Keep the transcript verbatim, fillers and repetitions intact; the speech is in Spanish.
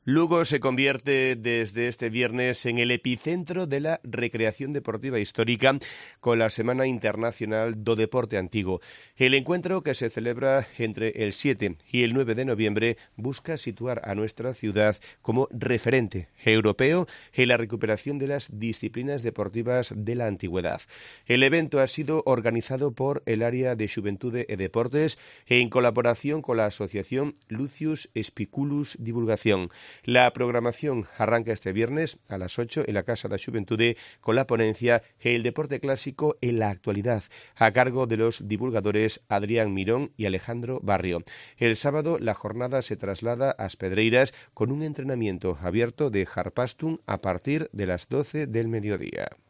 Lugo se convierte desde este viernes en el epicentro de la recreación deportiva histórica con la Semana Internacional do Deporte Antigo. El encuentro, que se celebra entre el siete y el nueve de noviembre, busca situar a nuestra ciudad como referente europeo en la recuperación de las disciplinas deportivas de la antigüedad. El evento ha sido organizado por el Área de Xuventude e Deportes en colaboración con la asociación Lucius Spiculus Divulgación. La programación arranca este viernes a las ocho en la Casa da Xuventude con la ponencia El deporte clásico en la actualidad, a cargo de los divulgadores Adrián Mirón y Alejandro Barrio. El sábado la jornada se traslada a As Pedreiras con un entrenamiento abierto de Harpastum a partir de las doce del mediodía.